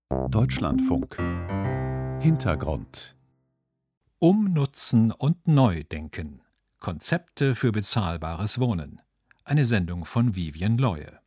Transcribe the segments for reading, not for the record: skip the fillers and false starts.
Deutschlandfunk. Hintergrund. Umnutzen und neu denken. Konzepte für bezahlbares Wohnen. Eine Sendung von Vivien Leue.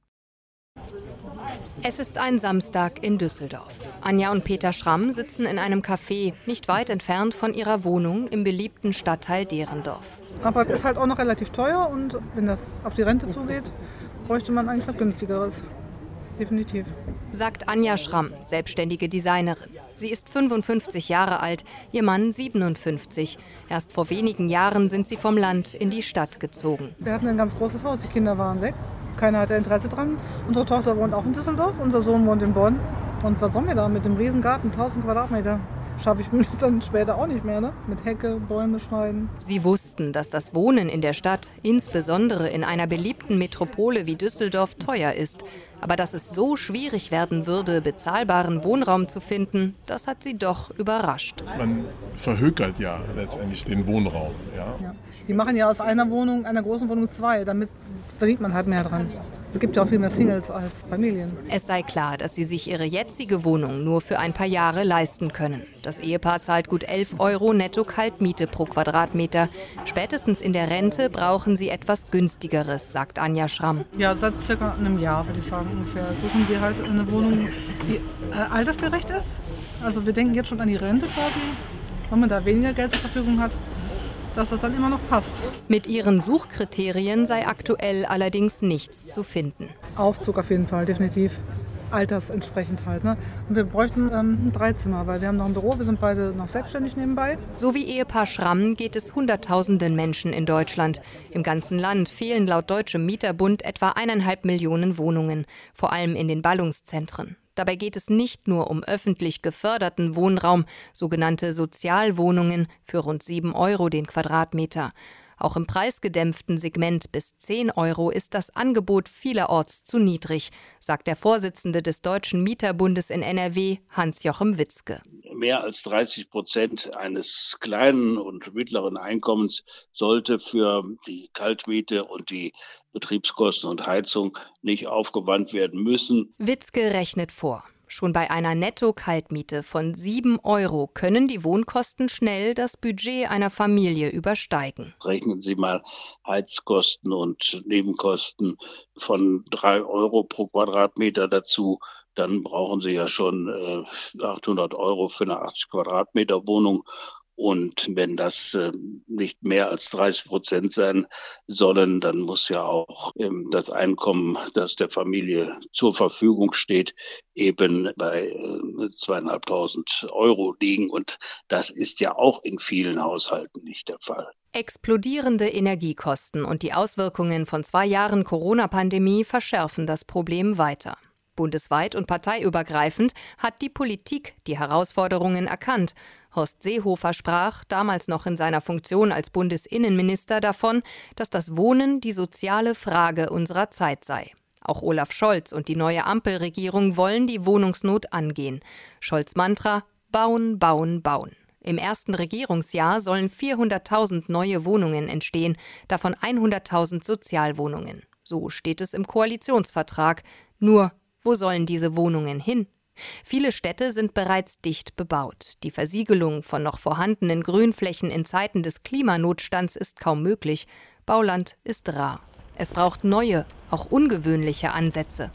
Es ist ein Samstag in Düsseldorf. Anja und Peter Schramm sitzen in einem Café, nicht weit entfernt von ihrer Wohnung im beliebten Stadtteil Derendorf. Aber es ist halt auch noch relativ teuer und wenn das auf die Rente zugeht, bräuchte man eigentlich was Günstigeres. Definitiv. Sagt Anja Schramm, selbstständige Designerin. Sie ist 55 Jahre alt, ihr Mann 57. Erst vor wenigen Jahren sind sie vom Land in die Stadt gezogen. Wir hatten ein ganz großes Haus, die Kinder waren weg. Keiner hatte Interesse dran. Unsere Tochter wohnt auch in Düsseldorf, unser Sohn wohnt in Bonn. Und was sollen wir da mit dem Riesengarten, 1000 Quadratmeter? Schaffe ich dann später auch nicht mehr, ne? Mit Hecke, Bäume schneiden. Sie wussten, dass das Wohnen in der Stadt, insbesondere in einer beliebten Metropole wie Düsseldorf, teuer ist. Aber dass es so schwierig werden würde, bezahlbaren Wohnraum zu finden, das hat sie doch überrascht. Man verhökert ja letztendlich den Wohnraum. Ja. Die machen ja aus einer Wohnung, einer großen Wohnung zwei, damit verdient man halt mehr dran. Es gibt ja auch viel mehr Singles als Familien. Es sei klar, dass sie sich ihre jetzige Wohnung nur für ein paar Jahre leisten können. Das Ehepaar zahlt gut 11 € netto Kaltmiete pro Quadratmeter. Spätestens in der Rente brauchen sie etwas Günstigeres, sagt Anja Schramm. Ja, seit circa einem Jahr, würde ich sagen, ungefähr. Suchen wir halt eine Wohnung, die altersgerecht ist. Also wir denken jetzt schon an die Rente quasi, wenn man da weniger Geld zur Verfügung hat, dass das dann immer noch passt. Mit ihren Suchkriterien sei aktuell allerdings nichts zu finden. Aufzug auf jeden Fall, definitiv. Altersentsprechend halt. Ne? Und wir bräuchten ein Dreizimmer, weil wir haben noch ein Büro, wir sind beide noch selbstständig nebenbei. So wie Ehepaar Schramm geht es Hunderttausenden Menschen in Deutschland. Im ganzen Land fehlen laut Deutschem Mieterbund etwa 1,5 Millionen Wohnungen, vor allem in den Ballungszentren. Dabei geht es nicht nur um öffentlich geförderten Wohnraum, sogenannte Sozialwohnungen für rund 7 € den Quadratmeter. Auch im preisgedämpften Segment bis 10 € ist das Angebot vielerorts zu niedrig, sagt der Vorsitzende des Deutschen Mieterbundes in NRW, Hans-Joachim Witzke. Mehr als 30% eines kleinen und mittleren Einkommens sollte für die Kaltmiete und die Betriebskosten und Heizung nicht aufgewandt werden müssen. Witzke rechnet vor. Schon bei einer Netto-Kaltmiete von 7 € können die Wohnkosten schnell das Budget einer Familie übersteigen. Rechnen Sie mal Heizkosten und Nebenkosten von 3 € pro Quadratmeter dazu. Dann brauchen Sie ja schon 800 € für eine 80 Quadratmeter Wohnung. Und wenn das nicht mehr als 30% sein sollen, dann muss ja auch das Einkommen, das der Familie zur Verfügung steht, eben bei 2.500 € liegen. Und das ist ja auch in vielen Haushalten nicht der Fall. Explodierende Energiekosten und die Auswirkungen von 2 Jahren Corona-Pandemie verschärfen das Problem weiter. Bundesweit und parteiübergreifend hat die Politik die Herausforderungen erkannt. Horst Seehofer sprach, damals noch in seiner Funktion als Bundesinnenminister, davon, dass das Wohnen die soziale Frage unserer Zeit sei. Auch Olaf Scholz und die neue Ampelregierung wollen die Wohnungsnot angehen. Scholz' Mantra: Bauen, bauen, bauen. Im ersten Regierungsjahr sollen 400.000 neue Wohnungen entstehen, davon 100.000 Sozialwohnungen. So steht es im Koalitionsvertrag. Nur, wo sollen diese Wohnungen hin? Viele Städte sind bereits dicht bebaut. Die Versiegelung von noch vorhandenen Grünflächen in Zeiten des Klimanotstands ist kaum möglich. Bauland ist rar. Es braucht neue, auch ungewöhnliche Ansätze.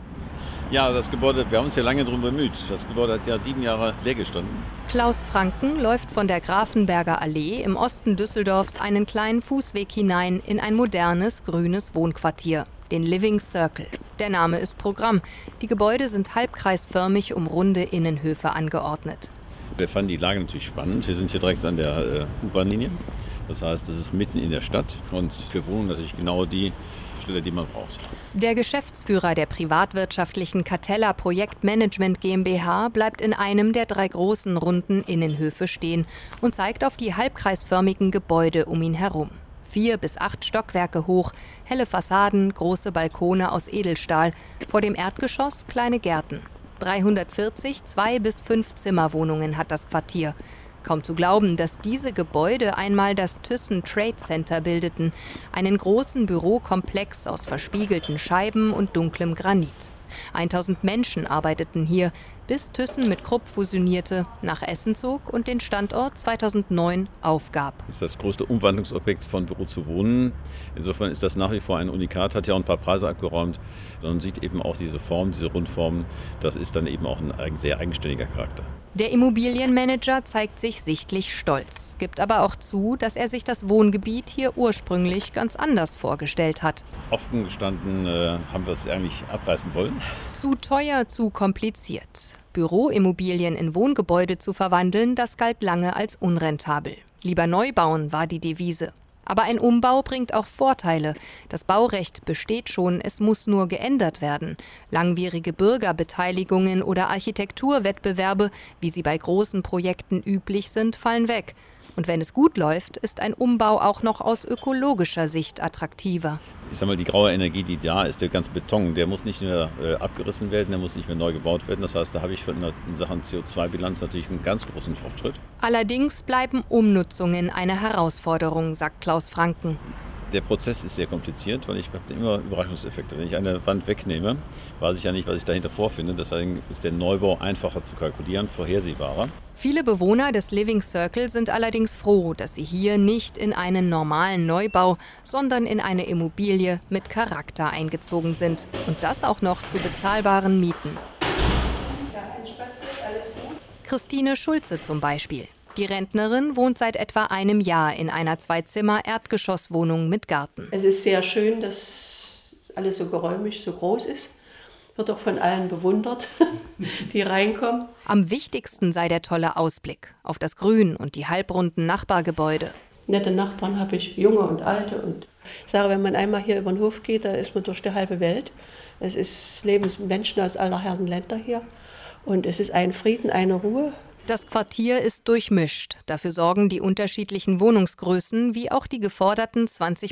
Ja, das Gebäude, wir haben uns ja lange darum bemüht. Das Gebäude hat ja 7 Jahre leer gestanden. Klaus Franken läuft von der Grafenberger Allee im Osten Düsseldorfs einen kleinen Fußweg hinein in ein modernes, grünes Wohnquartier, den Living Circle. Der Name ist Programm. Die Gebäude sind halbkreisförmig um runde Innenhöfe angeordnet. Wir fanden die Lage natürlich spannend. Wir sind hier direkt an der U-Bahn-Linie. Das heißt, das ist mitten in der Stadt und für Wohnungen natürlich genau die Stelle, die man braucht. Der Geschäftsführer der privatwirtschaftlichen Catella Projektmanagement GmbH bleibt in einem der 3 großen runden Innenhöfe stehen und zeigt auf die halbkreisförmigen Gebäude um ihn herum. 4 bis 8 Stockwerke hoch, helle Fassaden, große Balkone aus Edelstahl, vor dem Erdgeschoss kleine Gärten. 340 2- bis 5 Zimmerwohnungen hat das Quartier. Kaum zu glauben, dass diese Gebäude einmal das Thyssen Trade Center bildeten, einen großen Bürokomplex aus verspiegelten Scheiben und dunklem Granit. 1000 Menschen arbeiteten hier, bis Thyssen mit Krupp fusionierte, nach Essen zog und den Standort 2009 aufgab. Das ist das größte Umwandlungsobjekt von Büro zu Wohnen. Insofern ist das nach wie vor ein Unikat, hat ja auch ein paar Preise abgeräumt. Man sieht eben auch diese Form, diese Rundform, das ist dann eben auch ein sehr eigenständiger Charakter. Der Immobilienmanager zeigt sich sichtlich stolz, gibt aber auch zu, dass er sich das Wohngebiet hier ursprünglich ganz anders vorgestellt hat. Offen gestanden haben wir es eigentlich abreißen wollen. Zu teuer, zu kompliziert. Büroimmobilien in Wohngebäude zu verwandeln, das galt lange als unrentabel. Lieber neu bauen war die Devise. Aber ein Umbau bringt auch Vorteile. Das Baurecht besteht schon, es muss nur geändert werden. Langwierige Bürgerbeteiligungen oder Architekturwettbewerbe, wie sie bei großen Projekten üblich sind, fallen weg. Und wenn es gut läuft, ist ein Umbau auch noch aus ökologischer Sicht attraktiver. Ich sage mal, die graue Energie, die da ist, der ganze Beton, der muss nicht mehr abgerissen werden, der muss nicht mehr neu gebaut werden. Das heißt, da habe ich in Sachen CO2-Bilanz natürlich einen ganz großen Fortschritt. Allerdings bleiben Umnutzungen eine Herausforderung, sagt Klaus Franken. Der Prozess ist sehr kompliziert, weil ich habe immer Überraschungseffekte. Wenn ich eine Wand wegnehme, weiß ich ja nicht, was ich dahinter vorfinde. Deswegen ist der Neubau einfacher zu kalkulieren, vorhersehbarer. Viele Bewohner des Living Circle sind allerdings froh, dass sie hier nicht in einen normalen Neubau, sondern in eine Immobilie mit Charakter eingezogen sind. Und das auch noch zu bezahlbaren Mieten. Christine Schulze zum Beispiel. Die Rentnerin wohnt seit etwa einem Jahr in einer 2-Zimmer-Erdgeschosswohnung mit Garten. Es ist sehr schön, dass alles so geräumig, so groß ist. Wird auch von allen bewundert, die reinkommen. Am wichtigsten sei der tolle Ausblick auf das Grün und die halbrunden Nachbargebäude. Nette Nachbarn habe ich, junge und alte. Und ich sage, wenn man einmal hier über den Hof geht, da ist man durch die halbe Welt. Leben Menschen aus aller Herren Länder hier. Und es ist ein Frieden, eine Ruhe. Das Quartier ist durchmischt. Dafür sorgen die unterschiedlichen Wohnungsgrößen wie auch die geforderten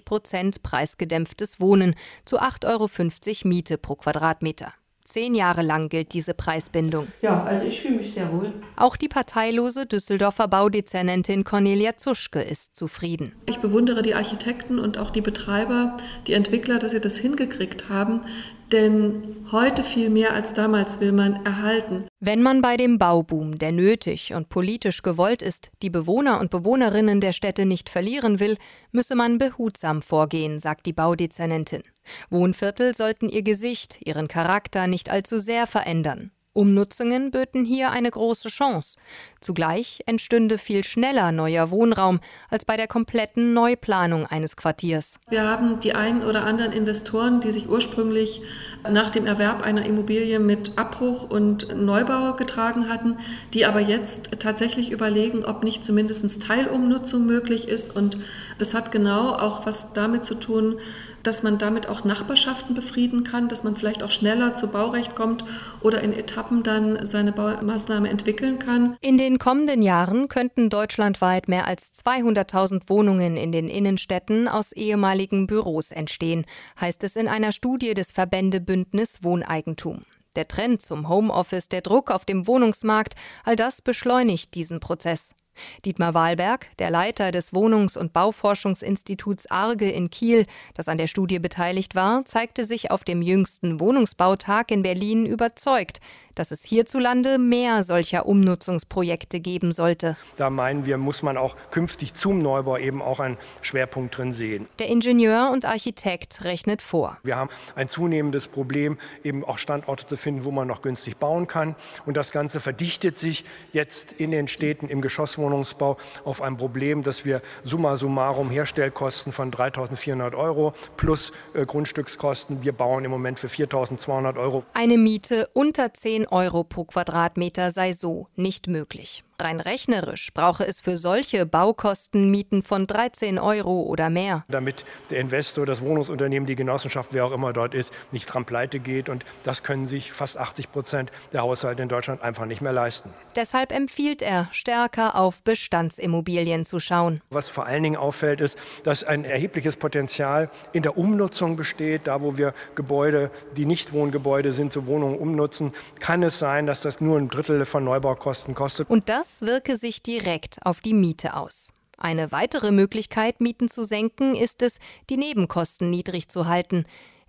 20% preisgedämpftes Wohnen zu 8,50 € Miete pro Quadratmeter. 10 Jahre lang gilt diese Preisbindung. Ja, also ich fühle mich sehr wohl. Auch die parteilose Düsseldorfer Baudezernentin Cornelia Zuschke ist zufrieden. Ich bewundere die Architekten und auch die Betreiber, die Entwickler, dass sie das hingekriegt haben. Denn heute viel mehr als damals will man erhalten. Wenn man bei dem Bauboom, der nötig und politisch gewollt ist, die Bewohner und Bewohnerinnen der Städte nicht verlieren will, müsse man behutsam vorgehen, sagt die Baudezernentin. Wohnviertel sollten ihr Gesicht, ihren Charakter nicht allzu sehr verändern. Umnutzungen böten hier eine große Chance. Zugleich entstünde viel schneller neuer Wohnraum als bei der kompletten Neuplanung eines Quartiers. Wir haben die einen oder anderen Investoren, die sich ursprünglich nach dem Erwerb einer Immobilie mit Abbruch und Neubau getragen hatten, die aber jetzt tatsächlich überlegen, ob nicht zumindest Teilumnutzung möglich ist. Und das hat genau auch was damit zu tun, dass man damit auch Nachbarschaften befrieden kann, dass man vielleicht auch schneller zu Baurecht kommt oder in Etappen dann seine Baumaßnahme entwickeln kann. In den kommenden Jahren könnten deutschlandweit mehr als 200.000 Wohnungen in den Innenstädten aus ehemaligen Büros entstehen, heißt es in einer Studie des Verbändebündnis Wohneigentum. Der Trend zum Homeoffice, der Druck auf dem Wohnungsmarkt, all das beschleunigt diesen Prozess. Dietmar Wahlberg, der Leiter des Wohnungs- und Bauforschungsinstituts ARGE in Kiel, das an der Studie beteiligt war, zeigte sich auf dem jüngsten Wohnungsbautag in Berlin überzeugt, dass es hierzulande mehr solcher Umnutzungsprojekte geben sollte. Da meinen wir, muss man auch künftig zum Neubau eben auch einen Schwerpunkt drin sehen. Der Ingenieur und Architekt rechnet vor. Wir haben ein zunehmendes Problem, eben auch Standorte zu finden, wo man noch günstig bauen kann. Und das Ganze verdichtet sich jetzt in den Städten im Geschosswohnungsbau auf ein Problem, dass wir summa summarum Herstellkosten von 3.400 € plus Grundstückskosten. Wir bauen im Moment für 4.200 €. Eine Miete unter 10 € pro Quadratmeter sei so nicht möglich. Rein rechnerisch brauche es für solche Baukostenmieten von 13 € oder mehr. Damit der Investor, das Wohnungsunternehmen, die Genossenschaft, wer auch immer dort ist, nicht dran pleite geht. Und das können sich fast 80% der Haushalte in Deutschland einfach nicht mehr leisten. Deshalb empfiehlt er, stärker auf Bestandsimmobilien zu schauen. Was vor allen Dingen auffällt, ist, dass ein erhebliches Potenzial in der Umnutzung besteht. Da, wo wir Gebäude, die nicht Wohngebäude sind, zu Wohnungen umnutzen, kann es sein, dass das nur 1/3 von Neubaukosten kostet. Und das wirke sich direkt auf die Miete aus. Eine weitere Möglichkeit, Mieten zu senken, ist es, die Nebenkosten niedrig zu halten.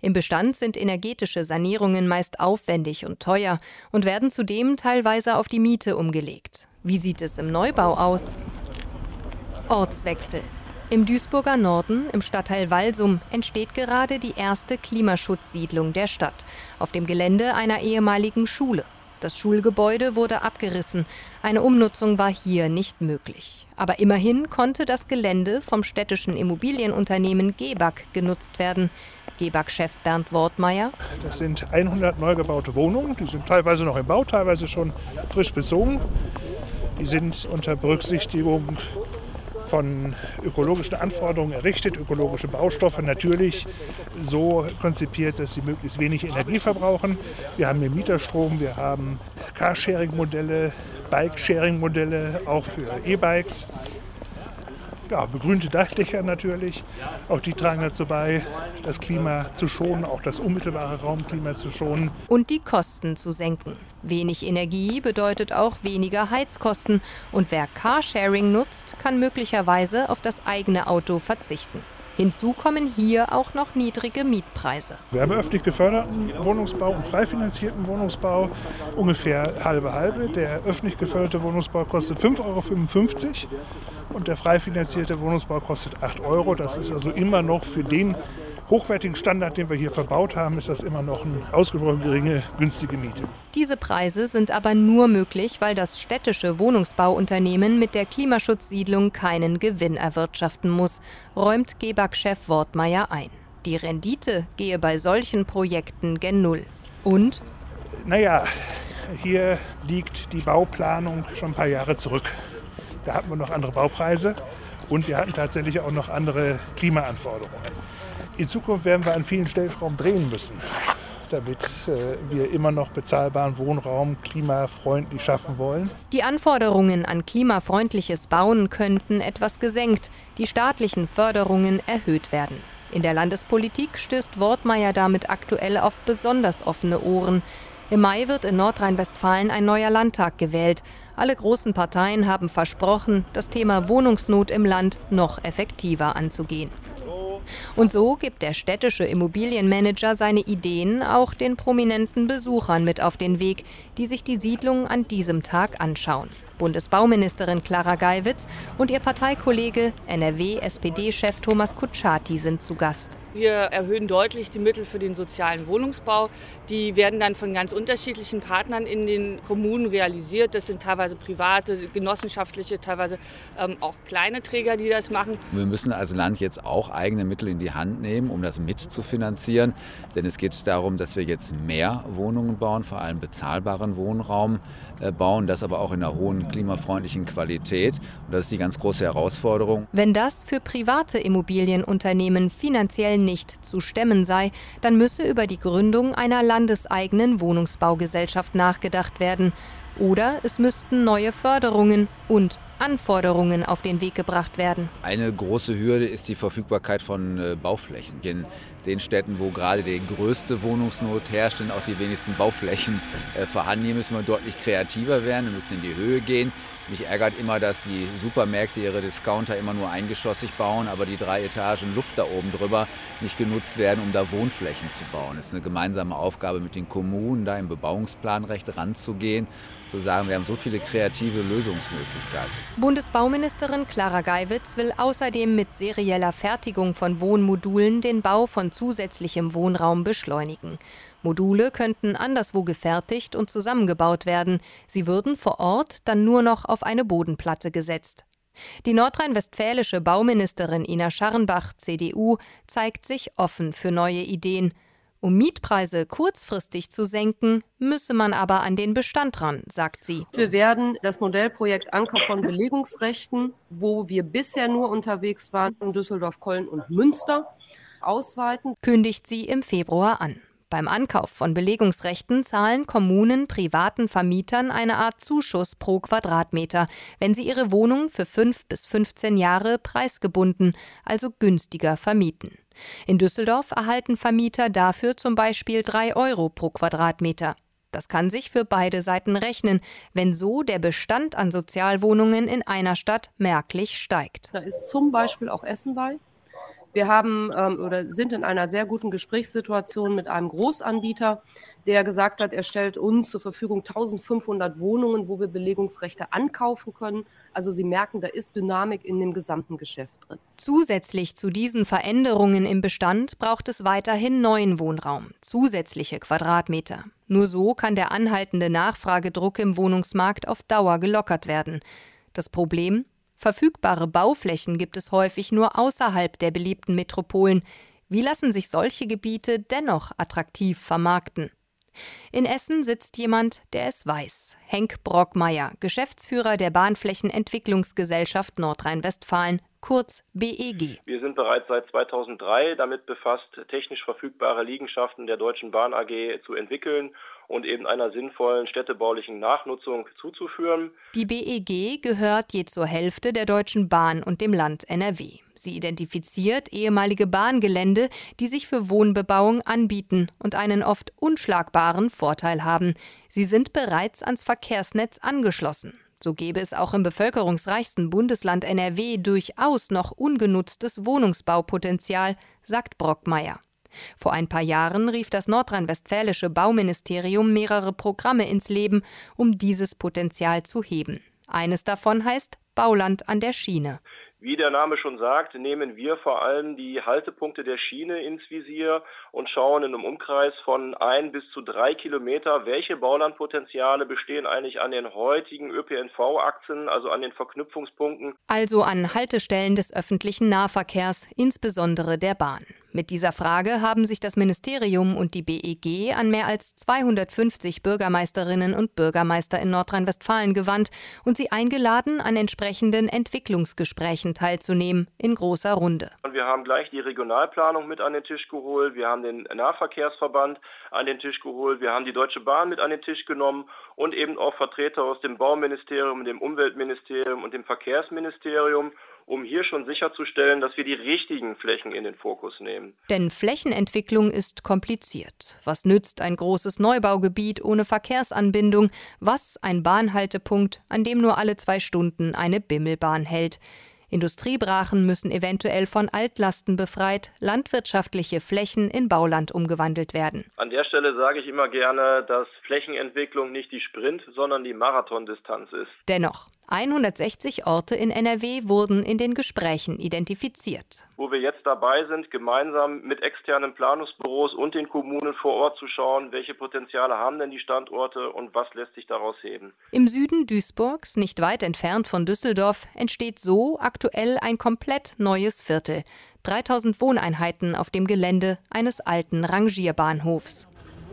Im Bestand sind energetische Sanierungen meist aufwendig und teuer und werden zudem teilweise auf die Miete umgelegt. Wie sieht es im Neubau aus? Ortswechsel. Im Duisburger Norden, im Stadtteil Walsum, entsteht gerade die erste Klimaschutzsiedlung der Stadt auf dem Gelände einer ehemaligen Schule. Das Schulgebäude wurde abgerissen. Eine Umnutzung war hier nicht möglich. Aber immerhin konnte das Gelände vom städtischen Immobilienunternehmen GEBAG genutzt werden. GEBAG-Chef Bernd Wortmeier. Das sind 100 neu gebaute Wohnungen. Die sind teilweise noch im Bau, teilweise schon frisch bezogen. Die sind unter Berücksichtigung von ökologischen Anforderungen errichtet, ökologische Baustoffe natürlich so konzipiert, dass sie möglichst wenig Energie verbrauchen. Wir haben den Mieterstrom, wir haben Carsharing-Modelle, Bike-Sharing-Modelle, auch für E-Bikes. Ja, begrünte Dachdächer natürlich, auch die tragen dazu bei, das Klima zu schonen, auch das unmittelbare Raumklima zu schonen. Und die Kosten zu senken. Wenig Energie bedeutet auch weniger Heizkosten. Und wer Carsharing nutzt, kann möglicherweise auf das eigene Auto verzichten. Hinzu kommen hier auch noch niedrige Mietpreise. Wir haben öffentlich geförderten Wohnungsbau und frei finanzierten Wohnungsbau, ungefähr halbe. Der öffentlich geförderte Wohnungsbau kostet 5,55 € und der frei finanzierte Wohnungsbau kostet 8 €. Das ist also immer noch für den hochwertigen Standard, den wir hier verbaut haben, ist das immer noch eine ausgesprochen geringe, günstige Miete. Diese Preise sind aber nur möglich, weil das städtische Wohnungsbauunternehmen mit der Klimaschutzsiedlung keinen Gewinn erwirtschaften muss, räumt GEBAG-Chef Wortmeier ein. Die Rendite gehe bei solchen Projekten gen Null. Und? Naja, hier liegt die Bauplanung schon ein paar Jahre zurück. Da hatten wir noch andere Baupreise und wir hatten tatsächlich auch noch andere Klimaanforderungen. In Zukunft werden wir an vielen Stellschrauben drehen müssen, damit wir immer noch bezahlbaren Wohnraum klimafreundlich schaffen wollen. Die Anforderungen an klimafreundliches Bauen könnten etwas gesenkt, die staatlichen Förderungen erhöht werden. In der Landespolitik stößt Wortmeier damit aktuell auf besonders offene Ohren. Im Mai wird in Nordrhein-Westfalen ein neuer Landtag gewählt. Alle großen Parteien haben versprochen, das Thema Wohnungsnot im Land noch effektiver anzugehen. Und so gibt der städtische Immobilienmanager seine Ideen auch den prominenten Besuchern mit auf den Weg, die sich die Siedlung an diesem Tag anschauen. Bundesbauministerin Clara Geiwitz und ihr Parteikollege NRW-SPD-Chef Thomas Kutschaty sind zu Gast. Wir erhöhen deutlich die Mittel für den sozialen Wohnungsbau. Die werden dann von ganz unterschiedlichen Partnern in den Kommunen realisiert. Das sind teilweise private, genossenschaftliche, teilweise auch kleine Träger, die das machen. Wir müssen als Land jetzt auch eigene Mittel in die Hand nehmen, um das mitzufinanzieren. Denn es geht darum, dass wir jetzt mehr Wohnungen bauen, vor allem bezahlbaren Wohnraum bauen, das aber auch in einer hohen klimafreundlichen Qualität. Und das ist die ganz große Herausforderung. Wenn das für private Immobilienunternehmen finanziell nicht zu stemmen sei, dann müsse über die Gründung einer landeseigenen Wohnungsbaugesellschaft nachgedacht werden. Oder es müssten neue Förderungen und Anforderungen auf den Weg gebracht werden. Eine große Hürde ist die Verfügbarkeit von Bauflächen. In den Städten, wo gerade die größte Wohnungsnot herrscht, sind auch die wenigsten Bauflächen vorhanden. Hier müssen wir deutlich kreativer werden, wir müssen in die Höhe gehen. Mich ärgert immer, dass die Supermärkte ihre Discounter immer nur eingeschossig bauen, aber die 3 Etagen Luft da oben drüber nicht genutzt werden, um da Wohnflächen zu bauen. Es ist eine gemeinsame Aufgabe mit den Kommunen, da im Bebauungsplanrecht ranzugehen, zu sagen, wir haben so viele kreative Lösungsmöglichkeiten. Bundesbauministerin Clara Geiwitz will außerdem mit serieller Fertigung von Wohnmodulen den Bau von zusätzlichem Wohnraum beschleunigen. Module könnten anderswo gefertigt und zusammengebaut werden. Sie würden vor Ort dann nur noch auf eine Bodenplatte gesetzt. Die nordrhein-westfälische Bauministerin Ina Scharrenbach, CDU, zeigt sich offen für neue Ideen. Um Mietpreise kurzfristig zu senken, müsse man aber an den Bestand ran, sagt sie. Wir werden das Modellprojekt Ankauf von Belegungsrechten, wo wir bisher nur unterwegs waren, in Düsseldorf, Köln und Münster, ausweiten. Kündigt sie im Februar an. Beim Ankauf von Belegungsrechten zahlen Kommunen privaten Vermietern eine Art Zuschuss pro Quadratmeter, wenn sie ihre Wohnung für 5 bis 15 Jahre preisgebunden, also günstiger vermieten. In Düsseldorf erhalten Vermieter dafür zum Beispiel 3 € pro Quadratmeter. Das kann sich für beide Seiten rechnen, wenn so der Bestand an Sozialwohnungen in einer Stadt merklich steigt. Da ist zum Beispiel auch Essen bei. Wir haben oder sind in einer sehr guten Gesprächssituation mit einem Großanbieter, der gesagt hat, er stellt uns zur Verfügung 1500 Wohnungen, wo wir Belegungsrechte ankaufen können. Also Sie merken, da ist Dynamik in dem gesamten Geschäft drin. Zusätzlich zu diesen Veränderungen im Bestand braucht es weiterhin neuen Wohnraum, zusätzliche Quadratmeter. Nur so kann der anhaltende Nachfragedruck im Wohnungsmarkt auf Dauer gelockert werden. Das Problem? Verfügbare Bauflächen gibt es häufig nur außerhalb der beliebten Metropolen. Wie lassen sich solche Gebiete dennoch attraktiv vermarkten? In Essen sitzt jemand, der es weiß. Henk Brockmeier, Geschäftsführer der Bahnflächenentwicklungsgesellschaft Nordrhein-Westfalen, kurz BEG. Wir sind bereits seit 2003 damit befasst, technisch verfügbare Liegenschaften der Deutschen Bahn AG zu entwickeln und eben einer sinnvollen städtebaulichen Nachnutzung zuzuführen. Die BEG gehört je zur Hälfte der Deutschen Bahn und dem Land NRW. Sie identifiziert ehemalige Bahngelände, die sich für Wohnbebauung anbieten und einen oft unschlagbaren Vorteil haben. Sie sind bereits ans Verkehrsnetz angeschlossen. So gäbe es auch im bevölkerungsreichsten Bundesland NRW durchaus noch ungenutztes Wohnungsbaupotenzial, sagt Brockmeier. Vor ein paar Jahren rief das nordrhein-westfälische Bauministerium mehrere Programme ins Leben, um dieses Potenzial zu heben. Eines davon heißt Bauland an der Schiene. Wie der Name schon sagt, nehmen wir vor allem die Haltepunkte der Schiene ins Visier und schauen in einem Umkreis von 1 bis zu 3 Kilometer, welche Baulandpotenziale bestehen eigentlich an den heutigen ÖPNV-Achsen, also an den Verknüpfungspunkten. Also an Haltestellen des öffentlichen Nahverkehrs, insbesondere der Bahn. Mit dieser Frage haben sich das Ministerium und die BEG an mehr als 250 Bürgermeisterinnen und Bürgermeister in Nordrhein-Westfalen gewandt und sie eingeladen, an entsprechenden Entwicklungsgesprächen teilzunehmen, in großer Runde. Und wir haben gleich die Regionalplanung mit an den Tisch geholt, wir haben den Nahverkehrsverband an den Tisch geholt, wir haben die Deutsche Bahn mit an den Tisch genommen und eben auch Vertreter aus dem Bauministerium, dem Umweltministerium und dem Verkehrsministerium, um hier schon sicherzustellen, dass wir die richtigen Flächen in den Fokus nehmen. Denn Flächenentwicklung ist kompliziert. Was nützt ein großes Neubaugebiet ohne Verkehrsanbindung? Was ein Bahnhaltepunkt, an dem nur alle 2 Stunden eine Bimmelbahn hält? Industriebrachen müssen eventuell von Altlasten befreit, landwirtschaftliche Flächen in Bauland umgewandelt werden. An der Stelle sage ich immer gerne, dass Flächenentwicklung nicht die Sprint, sondern die Marathondistanz ist. Dennoch, 160 Orte in NRW wurden in den Gesprächen identifiziert. Wo wir jetzt dabei sind, gemeinsam mit externen Planungsbüros und den Kommunen vor Ort zu schauen, welche Potenziale haben denn die Standorte und was lässt sich daraus heben. Im Süden Duisburgs, nicht weit entfernt von Düsseldorf, entsteht so aktuell ein komplett neues Viertel. 3000 Wohneinheiten auf dem Gelände eines alten Rangierbahnhofs.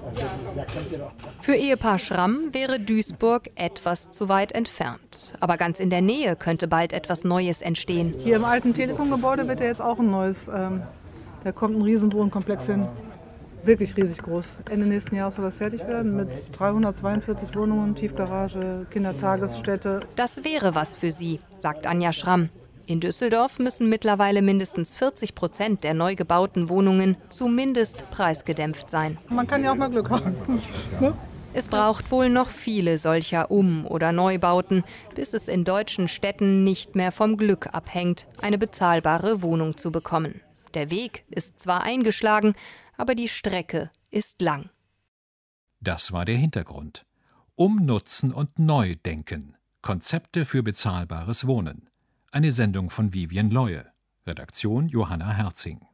Für Ehepaar Schramm wäre Duisburg etwas zu weit entfernt. Aber ganz in der Nähe könnte bald etwas Neues entstehen. Hier im alten Telekom-Gebäude wird ja jetzt auch ein neues, da kommt ein Riesenwohnkomplex hin. Wirklich riesig groß. Ende nächsten Jahres soll das fertig werden mit 342 Wohnungen, Tiefgarage, Kindertagesstätte. Das wäre was für sie, sagt Anja Schramm. In Düsseldorf müssen mittlerweile mindestens 40% der neu gebauten Wohnungen zumindest preisgedämpft sein. Man kann ja auch mal Glück haben. Ne? Es braucht wohl noch viele solcher Um- oder Neubauten, bis es in deutschen Städten nicht mehr vom Glück abhängt, eine bezahlbare Wohnung zu bekommen. Der Weg ist zwar eingeschlagen, aber die Strecke ist lang. Das war der Hintergrund. Umnutzen und neu denken. Konzepte für bezahlbares Wohnen. Eine Sendung von Vivien Leue. Redaktion Johanna Herzing.